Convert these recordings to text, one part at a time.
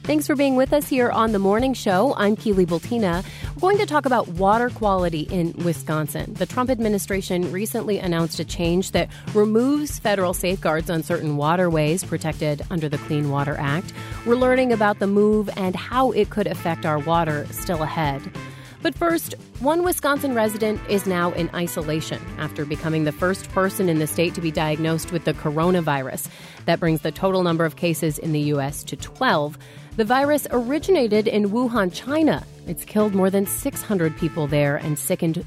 Thanks for being with us here on The Morning Show. I'm Keely Bultina. We're going to talk about water quality in Wisconsin. The Trump administration recently announced a change that removes federal safeguards on certain waterways protected under the Clean Water Act. We're learning about the move and how it could affect our water still ahead. But first, one Wisconsin resident is now in isolation after becoming the first person in the state to be diagnosed with the coronavirus. That brings the total number of cases in the U.S. to 12. The virus originated in Wuhan, China. It's killed more than 600 people there and sickened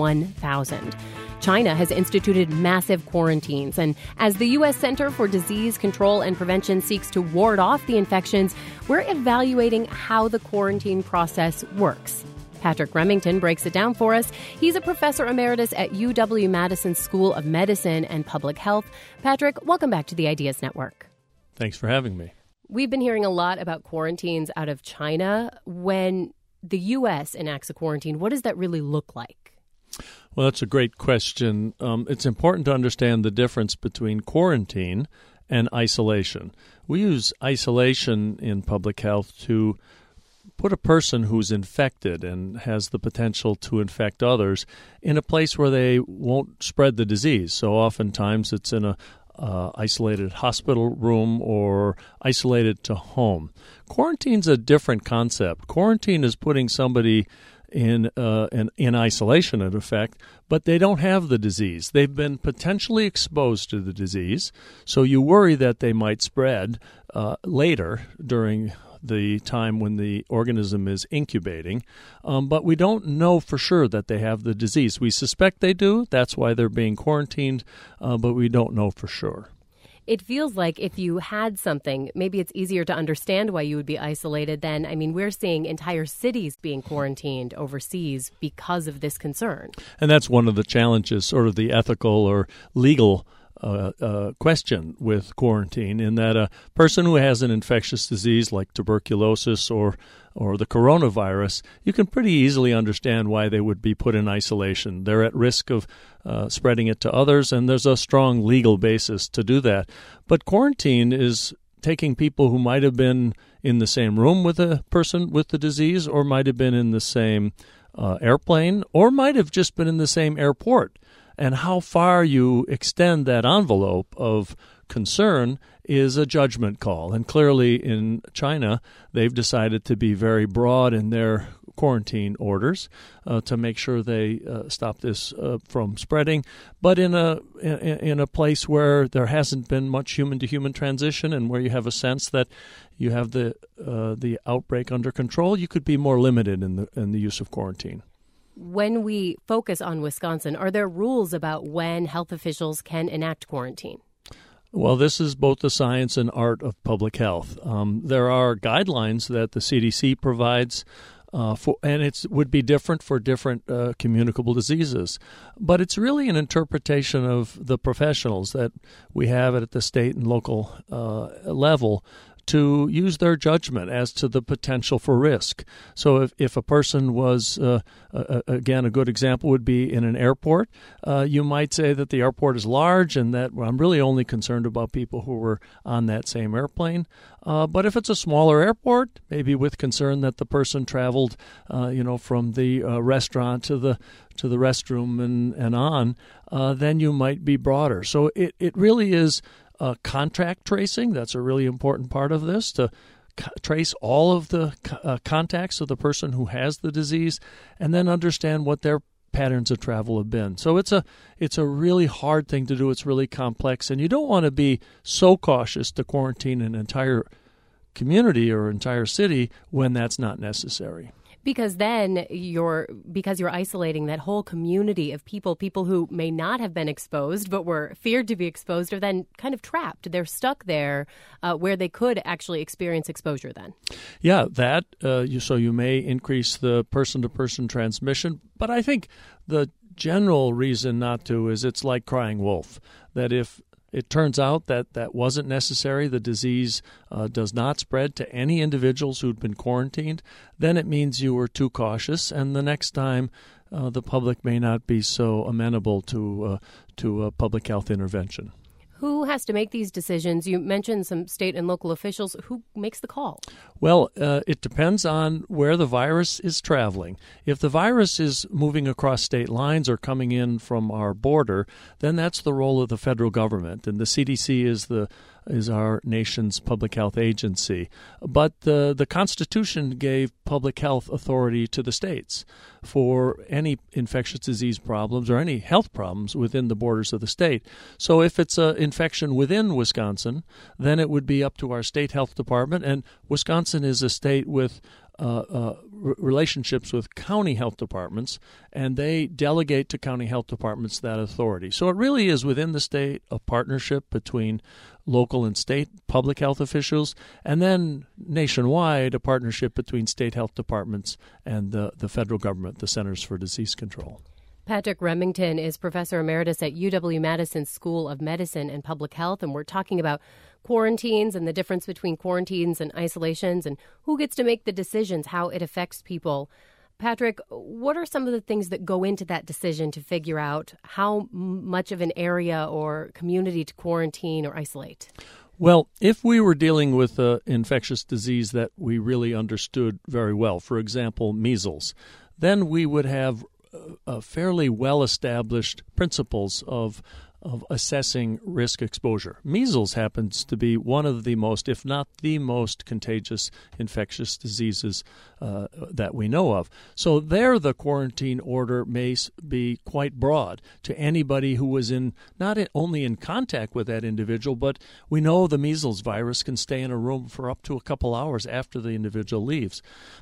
31,000. China has instituted massive quarantines, and as the U.S. Center for Disease Control and Prevention seeks to ward off the infections, we're evaluating how the quarantine process works. Patrick Remington breaks it down for us. He's a professor emeritus at UW-Madison School of Medicine and Public Health. Patrick, welcome back to the Ideas Network. Thanks for having me. We've been hearing a lot about quarantines out of China. When the U.S. enacts a quarantine, what does that really look like? Well, that's a great question. It's important to understand the difference between quarantine and isolation. We use isolation in public health to put a person who's infected and has the potential to infect others in a place where they won't spread the disease. So oftentimes it's in a isolated hospital room or isolated to home. Quarantine's a different concept. Quarantine is putting somebody in isolation, in effect, but they don't have the disease. They've been potentially exposed to the disease, so you worry that they might spread later during the time when the organism is incubating, but we don't know for sure that they have the disease. We suspect they do. That's why they're being quarantined, but we don't know for sure. It feels like if you had something, maybe it's easier to understand why you would be isolated than, we're seeing entire cities being quarantined overseas because of this concern. And that's one of the challenges, sort of the ethical or legal question with quarantine, in that a person who has an infectious disease like tuberculosis or the coronavirus, you can pretty easily understand why they would be put in isolation. They're at risk of spreading it to others, and there's a strong legal basis to do that. But quarantine is taking people who might have been in the same room with a person with the disease, or might have been in the same airplane, or might have just been in the same airport. And how far you extend that envelope of concern is a judgment call. And clearly in China, they've decided to be very broad in their quarantine orders to make sure they stop this from spreading. But in a place where there hasn't been much human-to-human transition, and where you have a sense that you have the outbreak under control, you could be more limited in the use of quarantine. When we focus on Wisconsin, are there rules about when health officials can enact quarantine? Well, this is both the science and art of public health. There are guidelines that the CDC provides, and it would be different for different communicable diseases. But it's really an interpretation of the professionals that we have at the state and local level to use their judgment as to the potential for risk. So if a person was, again, a good example would be in an airport, you might say that the airport is large and that I'm really only concerned about people who were on that same airplane. But if it's a smaller airport, maybe with concern that the person traveled, from the restaurant to the restroom and on, then you might be broader. So it really is contact tracing. That's a really important part of this, to trace all of the contacts of the person who has the disease and then understand what their patterns of travel have been. So it's a really hard thing to do. It's really complex, and you don't want to be so cautious to quarantine an entire community or entire city when that's not necessary. Because then you're isolating that whole community of people who may not have been exposed but were feared to be exposed, are then kind of trapped. They're stuck there where they could actually experience exposure then. Yeah, that so you may increase the person-to-person transmission. But I think the general reason not to is it's like crying wolf, that if it turns out that that wasn't necessary, the disease does not spread to any individuals who'd been quarantined, then it means you were too cautious, and the next time the public may not be so amenable to public health intervention. Who has to make these decisions? You mentioned some state and local officials. Who makes the call? Well, it depends on where the virus is traveling. If the virus is moving across state lines or coming in from our border, then that's the role of the federal government. And the CDC is our nation's public health agency. But the Constitution gave public health authority to the states for any infectious disease problems or any health problems within the borders of the state. So if it's an infection within Wisconsin, then it would be up to our state health department. And Wisconsin is a state with relationships with county health departments, and they delegate to county health departments that authority. So it really is within the state a partnership between local and state public health officials, and then nationwide a partnership between state health departments and the federal government, the Centers for Disease Control. Patrick Remington is professor emeritus at UW-Madison School of Medicine and Public Health, and we're talking about quarantines and the difference between quarantines and isolations and who gets to make the decisions, how it affects people. Patrick, what are some of the things that go into that decision to figure out how much of an area or community to quarantine or isolate? Well, if we were dealing with an infectious disease that we really understood very well, for example, measles, then we would have fairly well-established principles of assessing risk exposure. Measles happens to be one of the most, if not the most, contagious infectious diseases that we know of. So there the quarantine order may be quite broad to anybody who was not only in contact with that individual, but we know the measles virus can stay in a room for up to a couple hours after the individual leaves.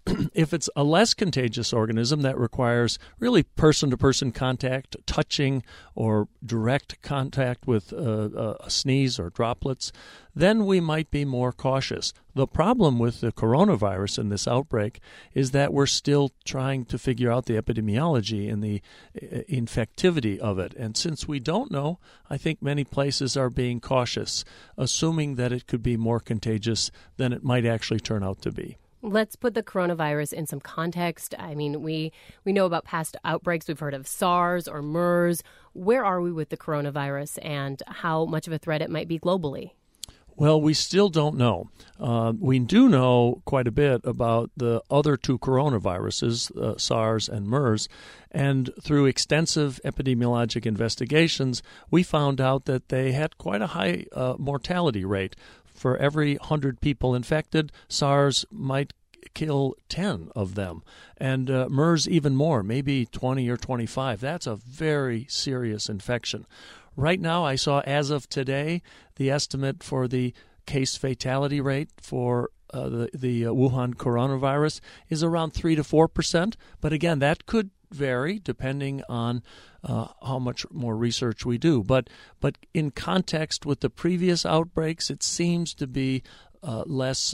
If it's a less contagious organism that requires really person-to-person contact, touching, or direct contact with a sneeze or droplets, then we might be more cautious. The problem with the coronavirus in this outbreak is that we're still trying to figure out the epidemiology and the infectivity of it. And since we don't know, I think many places are being cautious, assuming that it could be more contagious than it might actually turn out to be. Let's put the coronavirus in some context. I mean, we know about past outbreaks. We've heard of SARS or MERS. Where are we with the coronavirus and how much of a threat it might be globally? Well, we still don't know. We do know quite a bit about the other two coronaviruses, SARS and MERS, and through extensive epidemiologic investigations, we found out that they had quite a high mortality rate. For every 100 people infected, SARS might kill 10 of them, and MERS even more, maybe 20 or 25. That's a very serious infection. Right now, I saw, as of today, the estimate for the case fatality rate for the Wuhan coronavirus is around 3 to 4%. But again, that could vary depending on how much more research we do. But in context with the previous outbreaks, it seems to be less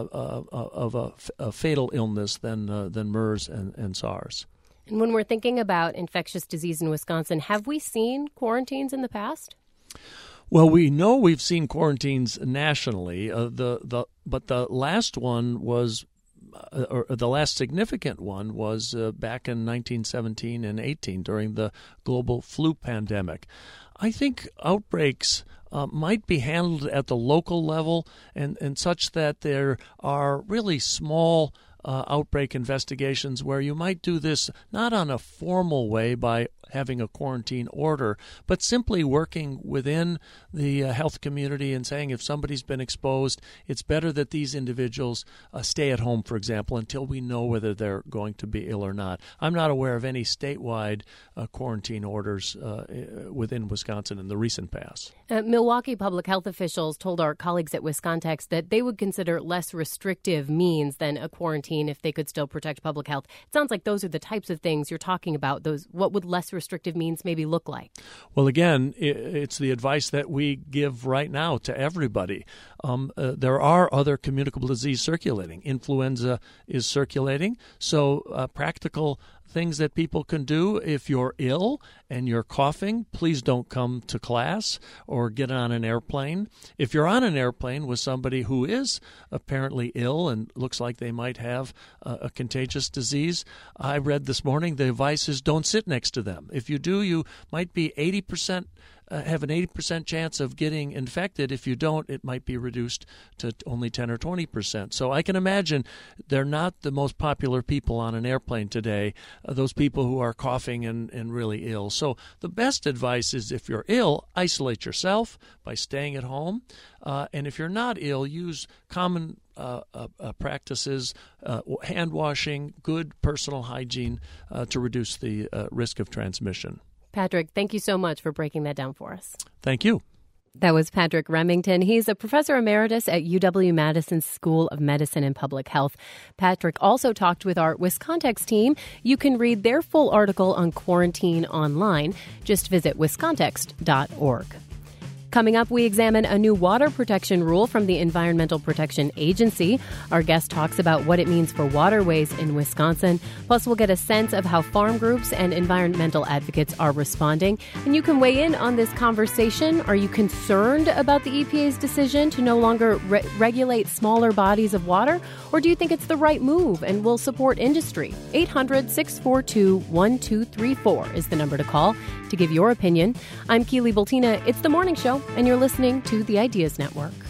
of a fatal illness than MERS and SARS. And when we're thinking about infectious disease in Wisconsin, have we seen quarantines in the past? Well, we know we've seen quarantines nationally. But the last one was, or the last significant one was back in 1917 and 18 during the global flu pandemic. I think outbreaks might be handled at the local level and such that there are really small outbreak investigations where you might do this not on a formal way by having a quarantine order, but simply working within the health community and saying if somebody's been exposed, it's better that these individuals stay at home, for example, until we know whether they're going to be ill or not. I'm not aware of any statewide quarantine orders within Wisconsin in the recent past. Milwaukee public health officials told our colleagues at Wiscontex that they would consider less restrictive means than a quarantine if they could still protect public health. It sounds like those are the types of things you're talking about. What would less restrictive means maybe look like? Well, again, it's the advice that we give right now to everybody. There are other communicable disease circulating. Influenza is circulating, so practical things that people can do. If you're ill and you're coughing, please don't come to class or get on an airplane. If you're on an airplane with somebody who is apparently ill and looks like they might have a contagious disease, I read this morning the advice is don't sit next to them. If you do, you might be 80% have an 80% chance of getting infected. If you don't, it might be reduced to only 10 or 20%. So I can imagine they're not the most popular people on an airplane today, those people who are coughing and really ill. So the best advice is, if you're ill, isolate yourself by staying at home. And if you're not ill, use common practices, hand washing, good personal hygiene to reduce the risk of transmission. Patrick, thank you so much for breaking that down for us. Thank you. That was Patrick Remington. He's a professor emeritus at UW-Madison School of Medicine and Public Health. Patrick also talked with our Wiscontex team. You can read their full article on quarantine online. Just visit wiscontex.org. Coming up, we examine a new water protection rule from the Environmental Protection Agency. Our guest talks about what it means for waterways in Wisconsin. Plus, we'll get a sense of how farm groups and environmental advocates are responding. And you can weigh in on this conversation. Are you concerned about the EPA's decision to no longer regulate smaller bodies of water? Or do you think it's the right move and will support industry? 800-642-1234 is the number to call to give your opinion. I'm Keely Bultina. It's The Morning Show, and you're listening to the Ideas Network.